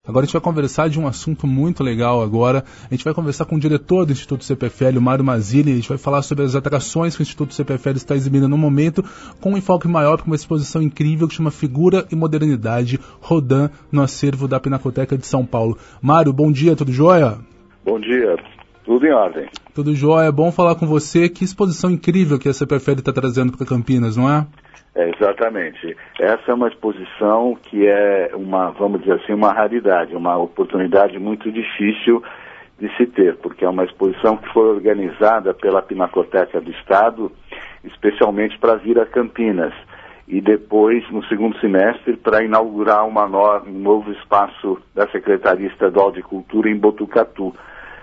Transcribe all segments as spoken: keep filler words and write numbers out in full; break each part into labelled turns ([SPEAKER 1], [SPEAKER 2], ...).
[SPEAKER 1] Agora a gente vai conversar de um assunto muito legal agora. A gente vai conversar com o diretor do Instituto C P F L, o Mário Mazzilli. A gente vai falar sobre as atrações que o Instituto C P F L está exibindo no momento, com um enfoque maior para uma exposição incrível que chama Figura e Modernidade, Rodin, no acervo da Pinacoteca de São Paulo. Mário, bom dia, tudo jóia?
[SPEAKER 2] Bom dia, tudo em ordem.
[SPEAKER 1] Tudo jóia, é bom falar com você. Que exposição incrível que a C P F L está trazendo para Campinas, não é?
[SPEAKER 2] É, exatamente. Essa é uma exposição que é uma, vamos dizer assim, uma raridade, uma oportunidade muito difícil de se ter, porque é uma exposição que foi organizada pela Pinacoteca do Estado, especialmente para vir a Campinas, e depois, no segundo semestre, para inaugurar uma no, um novo espaço da Secretaria Estadual de Cultura em Botucatu.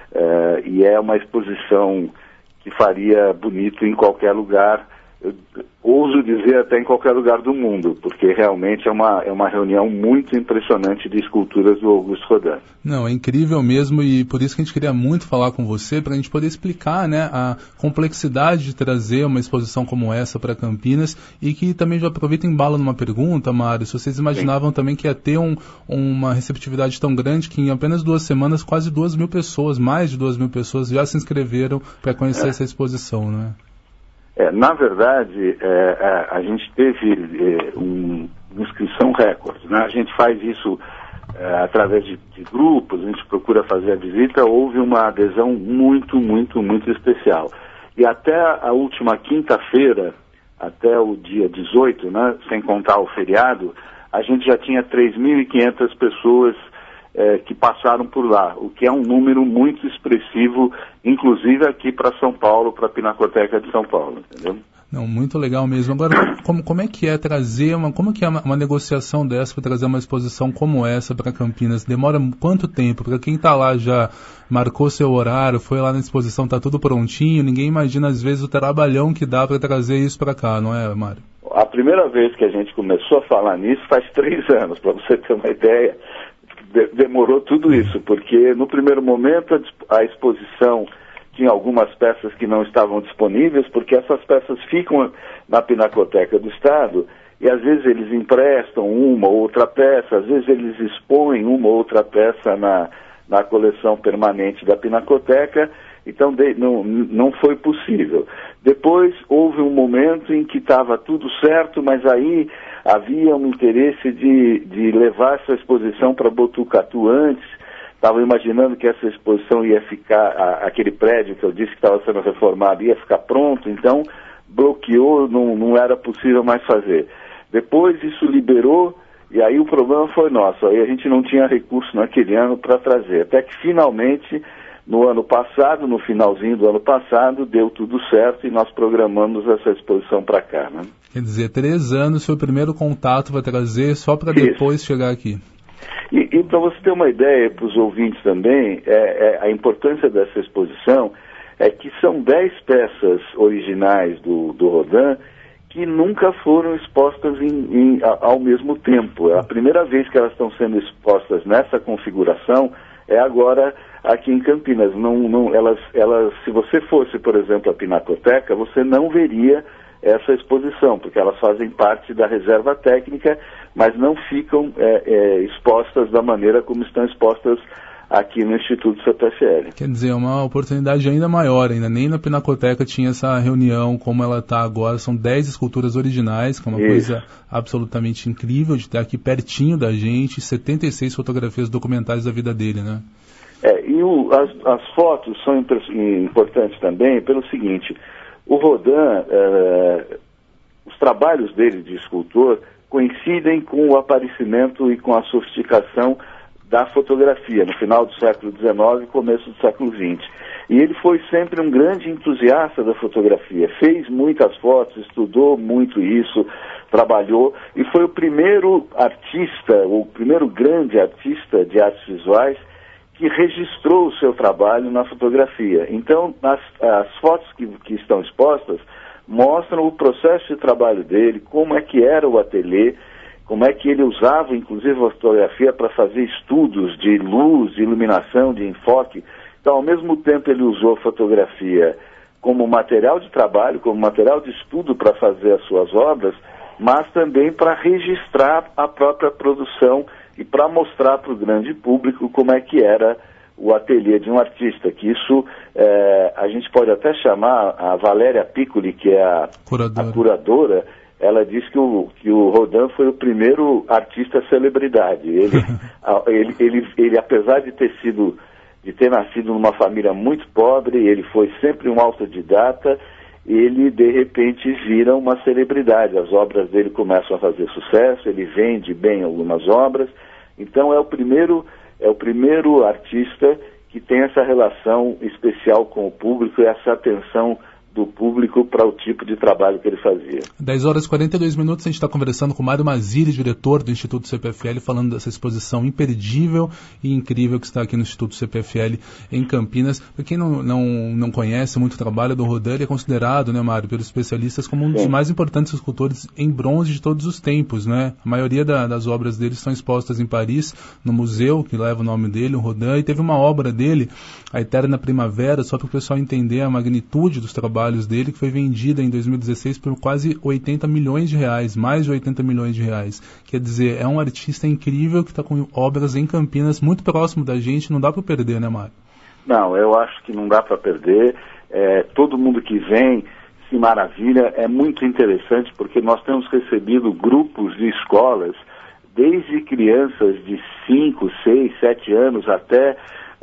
[SPEAKER 2] É, e é uma exposição que faria bonito em qualquer lugar, eu ouso dizer até em qualquer lugar do mundo, porque realmente é uma, é uma reunião muito impressionante de esculturas do Auguste Rodin.
[SPEAKER 1] Não, é incrível mesmo, e por isso que a gente queria muito falar com você, para a gente poder explicar, né, a complexidade de trazer uma exposição como essa para Campinas, e que também já aproveita e embala numa pergunta, Mário, se vocês imaginavam Sim. também que ia ter um, uma receptividade tão grande que em apenas duas semanas quase duas mil pessoas, mais de duas mil pessoas já se inscreveram para conhecer é. essa exposição, né?
[SPEAKER 2] É, na verdade, é, é, a gente teve é, um, uma inscrição recorde, né? A gente faz isso é, através de, de grupos, a gente procura fazer a visita, houve uma adesão muito, muito, muito especial. E até a última quinta-feira, até o dia dezoito, né, sem contar o feriado, a gente já tinha três mil e quinhentas pessoas É, que passaram por lá, o que é um número muito expressivo, inclusive aqui para São Paulo, para a Pinacoteca de São Paulo, entendeu?
[SPEAKER 1] Não, muito legal mesmo. Agora, como, como é que é trazer uma, como que é uma, uma negociação dessa para trazer uma exposição como essa para Campinas? Demora quanto tempo? Para quem está lá já marcou seu horário, foi lá na exposição, está tudo prontinho, ninguém imagina às vezes o trabalhão que dá para trazer isso para cá, não é, Mário?
[SPEAKER 2] A primeira vez que a gente começou a falar nisso faz três anos, para você ter uma ideia. De- demorou tudo isso, porque no primeiro momento a, a exposição tinha algumas peças que não estavam disponíveis, porque essas peças ficam na Pinacoteca do Estado e às vezes eles emprestam uma ou outra peça, às vezes eles expõem uma ou outra peça na, na coleção permanente da Pinacoteca, então de, não, não foi possível. Depois houve um momento em que estava tudo certo, mas aí havia um interesse de, de levar essa exposição para Botucatu antes. Estavam imaginando que essa exposição ia ficar, a, aquele prédio que eu disse que estava sendo reformado ia ficar pronto, então bloqueou, não, não era possível mais fazer. Depois isso liberou, e aí o problema foi nosso, aí a gente não tinha recurso naquele ano para trazer, até que finalmente, no ano passado, no finalzinho do ano passado, deu tudo certo e nós programamos essa exposição para cá, né?
[SPEAKER 1] Quer dizer, três anos foi o primeiro contato para trazer, só para depois chegar aqui.
[SPEAKER 2] E, e para você ter uma ideia, para os ouvintes também, é, é, a importância dessa exposição é que são dez peças originais do, do Rodin que nunca foram expostas em, em, a, ao mesmo tempo. É a primeira vez que elas estão sendo expostas nessa configuração é agora aqui em Campinas. Não, não, elas, elas, se você fosse, por exemplo, à Pinacoteca, você não veria essa exposição, porque elas fazem parte da reserva técnica, mas não ficam é, é, expostas da maneira como estão expostas aqui no Instituto C P F L.
[SPEAKER 1] Quer dizer, é uma oportunidade ainda maior, ainda nem na Pinacoteca tinha essa reunião como ela está agora, são dez esculturas originais, que é uma Isso. coisa absolutamente incrível de estar aqui pertinho da gente, setenta e seis fotografias documentais da vida dele, né?
[SPEAKER 2] É, e o, as, as fotos são importantes também pelo seguinte: o Rodin, é, os trabalhos dele de escultor coincidem com o aparecimento e com a sofisticação da fotografia, no final do século dezenove e começo do século vinte. E ele foi sempre um grande entusiasta da fotografia, fez muitas fotos, estudou muito isso, trabalhou, e foi o primeiro artista, o primeiro grande artista de artes visuais que registrou o seu trabalho na fotografia. Então, as, as fotos que, que estão expostas mostram o processo de trabalho dele, como é que era o ateliê, como é que ele usava, inclusive, a fotografia para fazer estudos de luz, de iluminação, de enfoque. Então, ao mesmo tempo, ele usou a fotografia como material de trabalho, como material de estudo para fazer as suas obras, mas também para registrar a própria produção e para mostrar para o grande público como é que era o ateliê de um artista, que isso é, a gente pode até chamar a Valéria Piccoli, que é a curadora, a curadora ela diz que o, que o Rodin foi o primeiro artista celebridade. Ele, ele, ele, ele, apesar de ter sido, de ter nascido numa família muito pobre, ele foi sempre um autodidata, ele de repente vira uma celebridade. As obras dele começam a fazer sucesso, ele vende bem algumas obras, então é o primeiro, é o primeiro artista que tem essa relação especial com o público e essa atenção do público para o tipo de trabalho que ele fazia.
[SPEAKER 1] dez horas e quarenta e dois minutos, a gente está conversando com Mário Mazzilli, diretor do Instituto C P F L, falando dessa exposição imperdível e incrível que está aqui no Instituto C P F L em Campinas. Para quem não, não, não conhece muito o trabalho do Rodin, ele é considerado, né, Mário, pelos especialistas como um dos Sim. mais importantes escultores em bronze de todos os tempos, né? A maioria da, das obras dele estão expostas em Paris, no museu que leva o nome dele, o Rodin, e teve uma obra dele, A Eterna Primavera, só para o pessoal entender a magnitude dos trabalhos dele, que foi vendida em dois mil e dezesseis por quase oitenta milhões de reais, mais de oitenta milhões de reais. Quer dizer, é um artista incrível que está com obras em Campinas, muito próximo da gente, não dá para perder, né, Mário?
[SPEAKER 2] Não, eu acho que não dá para perder. É, todo mundo que vem se maravilha, é muito interessante, porque nós temos recebido grupos de escolas, desde crianças de cinco, seis, sete anos até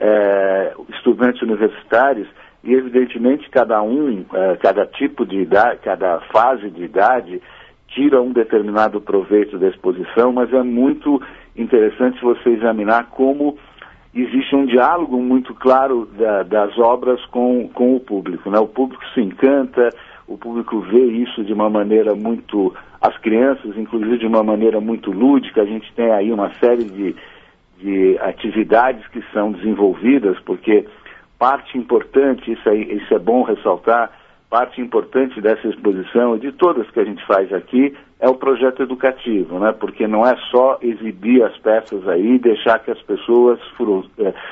[SPEAKER 2] é, estudantes universitários. E, evidentemente, cada um, eh, cada tipo de idade, cada fase de idade, tira um determinado proveito da exposição, mas é muito interessante você examinar como existe um diálogo muito claro da, das obras com, com o público, né? O público se encanta, o público vê isso de uma maneira muito... As crianças, inclusive, de uma maneira muito lúdica. A gente tem aí uma série de, de atividades que são desenvolvidas, porque... Parte importante, isso, aí, isso é bom ressaltar, parte importante dessa exposição, de todas que a gente faz aqui, é o projeto educativo, né? Porque não é só exibir as peças aí e deixar que as pessoas uh,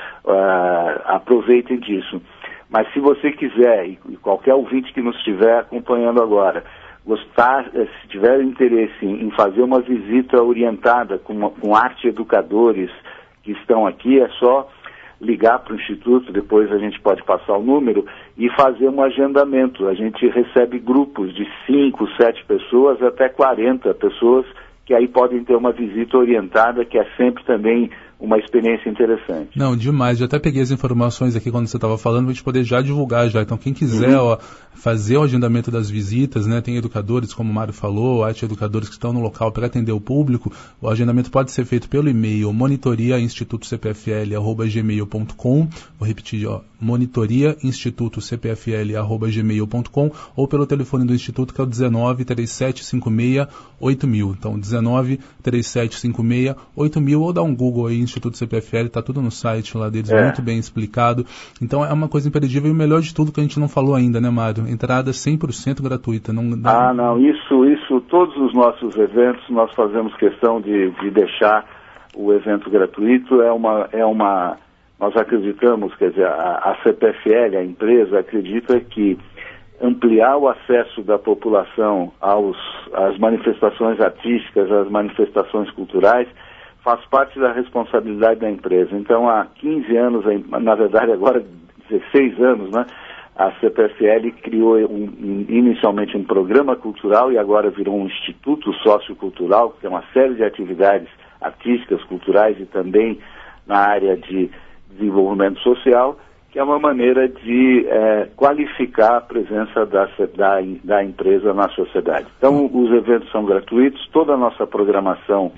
[SPEAKER 2] uh, aproveitem disso. Mas se você quiser, e, e qualquer ouvinte que nos estiver acompanhando agora, gostar, se tiver interesse em, em fazer uma visita orientada com, com arte educadores que estão aqui, é só... ligar para o Instituto, depois a gente pode passar o número, e fazer um agendamento. A gente recebe grupos de cinco, sete pessoas até quarenta pessoas, que aí podem ter uma visita orientada, que é sempre também uma experiência interessante.
[SPEAKER 1] Não, demais. Eu até peguei as informações aqui quando você estava falando, para a gente poder já divulgar já. Então, quem quiser uhum. ó, fazer o agendamento das visitas, né, tem educadores, como o Mário falou, arte educadores que estão no local para atender o público. O agendamento pode ser feito pelo e-mail monitoria instituto c p f l arroba gmail ponto com. Vou repetir, ó, monitoria instituto c p f l arroba gmail ponto com, ou pelo telefone do Instituto, que é o dezenove, trinta e sete, cinquenta e seis, oito mil. Então, dezenove, trinta e sete, cinquenta e seis, oito mil, ou dá um Google aí, Instituto C P F L, está tudo no site lá deles, é. muito bem explicado. Então é uma coisa imperdível, e o melhor de tudo que a gente não falou ainda, né, Mário? Entrada cem por cento gratuita. Não dá...
[SPEAKER 2] Ah, não, isso, isso, todos os nossos eventos nós fazemos questão de, de deixar o evento gratuito. É uma, é uma, nós acreditamos, quer dizer, a, a C P F L, a empresa, acredita que ampliar o acesso da população aos, às manifestações artísticas, às manifestações culturais, faz parte da responsabilidade da empresa. Então, há quinze anos, na verdade agora dezesseis anos, né, a C P F L criou um, um, inicialmente um programa cultural e agora virou um instituto sociocultural, que tem uma série de atividades artísticas, culturais e também na área de desenvolvimento social, que é uma maneira de é, qualificar a presença da, da, da empresa na sociedade. Então, os eventos são gratuitos, toda a nossa programação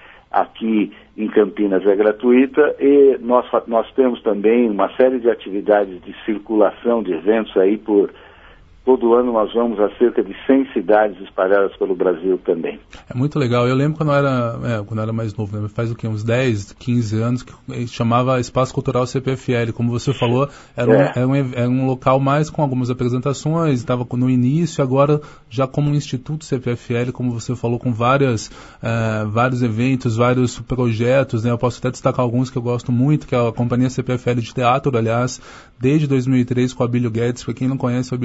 [SPEAKER 2] aqui em Campinas é gratuita, e nós, nós temos também uma série de atividades de circulação de eventos aí por... Todo ano nós vamos a cerca de cem cidades espalhadas pelo Brasil também.
[SPEAKER 1] É muito legal. Eu lembro quando eu era, é, quando eu era mais novo, né? Faz o quê? Uns dez, quinze anos, que chamava Espaço Cultural C P F L. Como você falou, era, é. um, era, um, era um local mais com algumas apresentações, estava no início, agora já como um Instituto C P F L, como você falou, com várias, uh, vários eventos, vários projetos, né? Eu posso até destacar alguns que eu gosto muito, que é a Companhia C P F L de Teatro, aliás, desde dois mil e três com o Abílio Guedes. Para quem não conhece o Abílio Guedes, que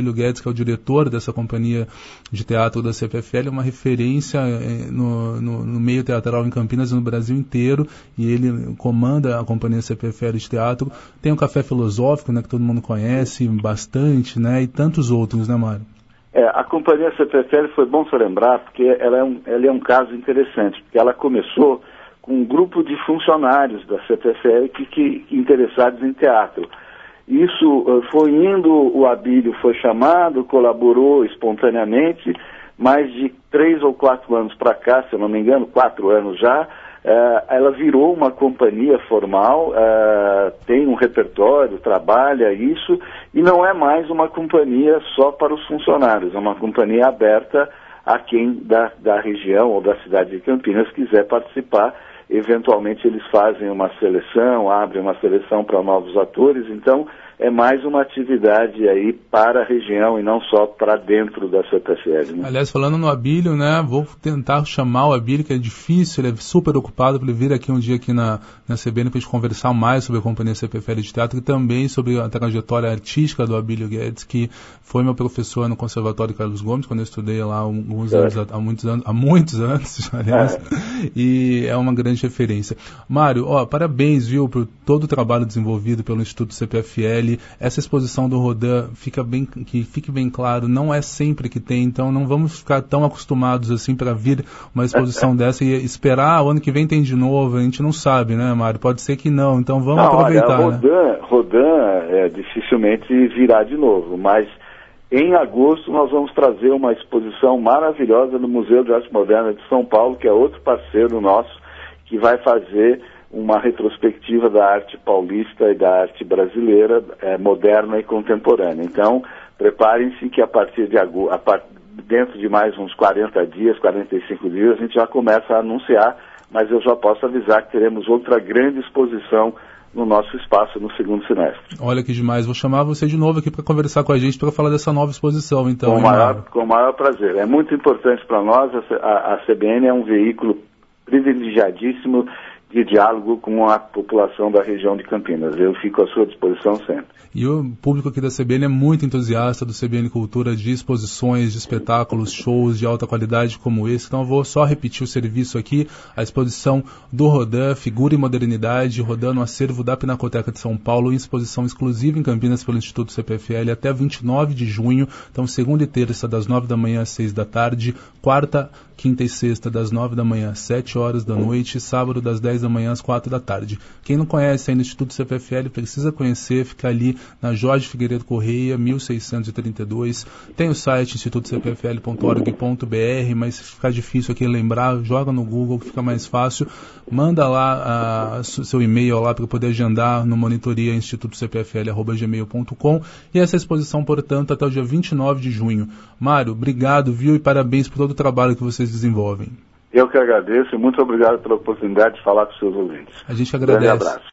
[SPEAKER 1] que é o diretor dessa companhia de teatro da C P F L, é uma referência no, no, no meio teatral em Campinas e no Brasil inteiro, e ele comanda a companhia C P F L de teatro. Tem o Café Filosófico, né, que todo mundo conhece bastante, né, e tantos outros, né, Mário?
[SPEAKER 2] É, a companhia C P F L foi bom se lembrar, porque ela é, um, ela é um caso interessante, porque ela começou com um grupo de funcionários da C P F L que, que, interessados em teatro. Isso uh, foi indo, o Abílio foi chamado, colaborou espontaneamente, mais de três ou quatro anos para cá, se eu não me engano, quatro anos já, uh, ela virou uma companhia formal, uh, tem um repertório, trabalha isso, e não é mais uma companhia só para os funcionários, é uma companhia aberta a quem da, da região ou da cidade de Campinas quiser participar. Eventualmente eles fazem uma seleção, abrem uma seleção para novos atores, então é mais uma atividade aí para a região e não só para dentro da C P F L. Né?
[SPEAKER 1] Aliás, falando no Abílio, né, vou tentar chamar o Abílio, que é difícil, ele é super ocupado, para ele vir aqui um dia aqui na, na C B N para a gente conversar mais sobre a companhia C P F L de teatro e também sobre a trajetória artística do Abílio Guedes, que foi meu professor no Conservatório Carlos Gomes, quando eu estudei lá há, alguns é. anos, há muitos anos, há muitos anos, aliás, é. e é uma grande referência. Mário, ó, parabéns, viu, por todo o trabalho desenvolvido pelo Instituto C P F L. Essa exposição do Rodin, fica bem, que fique bem claro, não é sempre que tem, então não vamos ficar tão acostumados assim para vir uma exposição dessa e esperar, o ano que vem tem de novo, a gente não sabe, né, Mário? Pode ser que não, então vamos não, aproveitar.
[SPEAKER 2] Olha, Rodin, né? Rodin é, dificilmente virá de novo, mas em agosto nós vamos trazer uma exposição maravilhosa no Museu de Arte Moderna de São Paulo, que é outro parceiro nosso, que vai fazer uma retrospectiva da arte paulista e da arte brasileira, é, moderna e contemporânea. Então, preparem-se que a partir de agosto, a part... dentro de mais uns quarenta dias, quarenta e cinco dias, a gente já começa a anunciar, mas eu já posso avisar que teremos outra grande exposição no nosso espaço no segundo semestre.
[SPEAKER 1] Olha que demais, vou chamar você de novo aqui para conversar com a gente, para falar dessa nova exposição, então.
[SPEAKER 2] Com o maior, com o maior prazer. É muito importante para nós, a, a, a C B N é um veículo privilegiadíssimo de diálogo com a população da região de Campinas. Eu fico à sua disposição sempre.
[SPEAKER 1] E o público aqui da C B N é muito entusiasta do C B N Cultura, de exposições, de espetáculos, shows de alta qualidade como esse. Então eu vou só repetir o serviço aqui, a exposição do Rodin, Figura e Modernidade, Rodin no acervo da Pinacoteca de São Paulo, em exposição exclusiva em Campinas pelo Instituto C P F L até vinte e nove de junho. Então segunda e terça das nove da manhã às seis da tarde, quarta, quinta e sexta das nove da manhã às sete horas da noite, sábado das dez da manhã às quatro da tarde. Quem não conhece ainda o Instituto C P F L precisa conhecer, fica ali na Jorge Figueiredo Correia, mil seiscentos e trinta e dois. Tem o site instituto c p f l ponto org ponto b r, mas se ficar difícil aqui lembrar, joga no Google que fica mais fácil. Manda lá a, seu e-mail lá para poder agendar no monitoria instituto c p f l arroba gmail ponto com. E essa exposição, portanto, até o dia vinte e nove de junho. Mário, obrigado, viu, e parabéns por todo o trabalho que vocês desenvolvem.
[SPEAKER 2] Eu que agradeço e muito obrigado pela oportunidade de falar com os seus ouvintes.
[SPEAKER 1] A gente agradece.
[SPEAKER 2] Um grande abraço.